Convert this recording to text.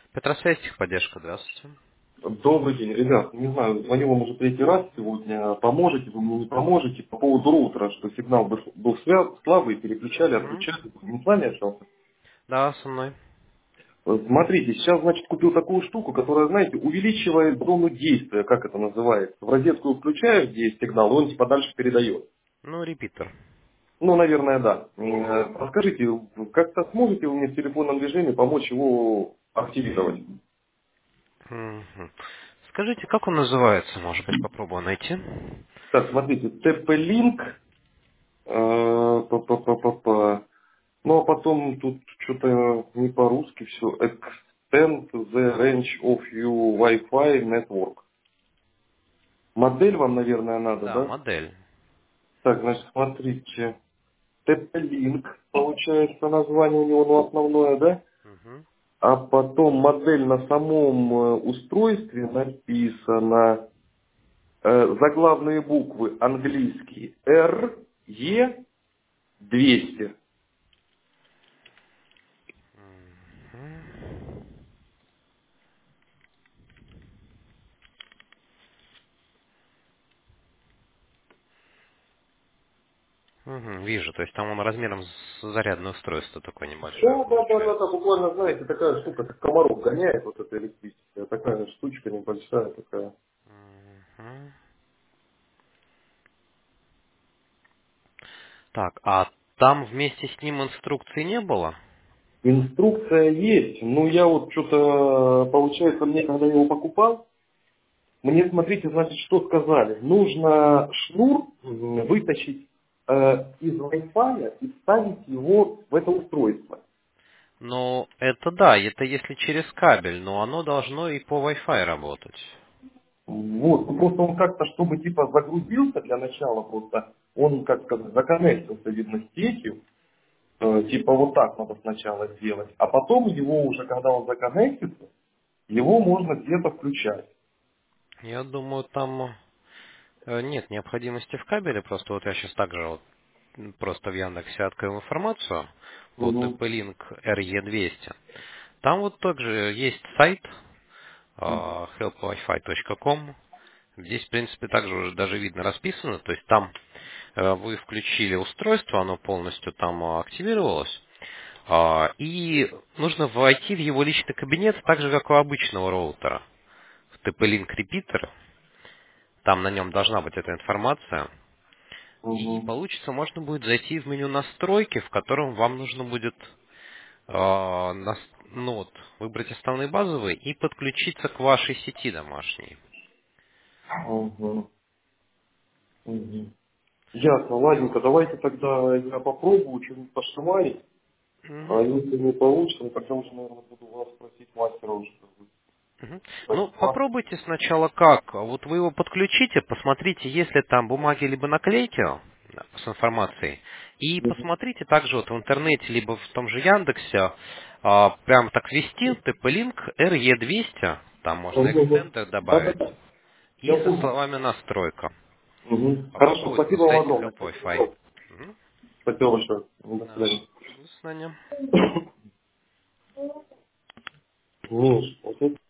Петросвязь, техподдержка, здравствуйте. Добрый день, ребят. Не знаю, звоню вам уже третий раз сегодня. Поможете вы мне, не поможете? По поводу роутера, что сигнал был слабый, переключали, Угу. отключали. Не с вами общался? Да, со мной. Смотрите, сейчас, значит, купил такую штуку, которая, знаете, увеличивает зону действия, как это называется. В розетку включаешь, где есть сигнал, и он типа дальше передает. Ну, репитер. Ну, наверное, да. Подскажите, как-то сможете вы мне в телефонном режиме помочь его активировать? Мгм. Скажите, как он называется? Может быть, попробую найти. Так, смотрите, TP-Link, па-па-па-па-па. Ну, а потом тут что-то не по-русски все. Extend the range of your Wi-Fi network. Модель вам, наверное, надо, Да, да? модель. Так, значит, смотрите. TP-Link, получается, название у него, ну, основное, да? Угу. А потом модель на самом устройстве написано заглавные буквы английские RE 200. Угу, вижу, то есть там он размером с зарядное устройство такое небольшое Да, получается. буквально, знаете, такая штука, как комаров гоняет, вот эта электрическая, такая штучка небольшая такая. Мгм. Так, а там вместе с ним инструкции не было? Инструкция есть, но я вот что-то, получается, мне когда его покупал, мне, смотрите, значит, что сказали. Нужно шнур вытащить из Wi-Fi и вставить его в это устройство. Ну, это да, это если через кабель, но оно должно и по Wi-Fi работать. Вот, ну, просто он как-то, чтобы типа загрузился для начала, просто он, как сказать, законнектился, видно, с сетью. Типа вот так надо сначала сделать. А потом его уже, когда он законнектится, его можно где-то включать. Я думаю, там нет необходимости в кабеле, просто вот я сейчас также вот просто в Яндексе открыл информацию по Угу. TP-Link RE200. Там вот также есть сайт helpwifi.com. Здесь, в принципе, также уже даже видно расписано, то есть там вы включили устройство, оно полностью там активировалось, и нужно войти в его личный кабинет так же, как у обычного роутера, в TP-Link Repeater. Там на нем должна быть эта информация. И Угу. получится, можно будет зайти в меню настройки, в котором вам нужно будет ну вот, выбрать основные базовые и подключиться к вашей сети домашней. Угу. Угу. Ясно, ладненько, давайте тогда я попробую что-нибудь пошивать, а Мгм. если не получится, ну, тогда уже, наверное, буду вас просить мастера уже. Мгм. Так, Ну, попробуйте сначала как. Вот вы его подключите, посмотрите, есть ли там бумаги либо наклейки с информацией. И Мгм. посмотрите также вот в интернете, либо в том же Яндексе, прям так ввести TP-Link RE200, там можно Мгм. экстендер добавить, Да-да-да, и я со понял. словами настройка. Угу. Хорошо, Попробуйте на спасибо вам сайте огромное. Help Wi-Fi. Мгм. Спасибо большое. До Да. свидания. До свидания. Миш, вот это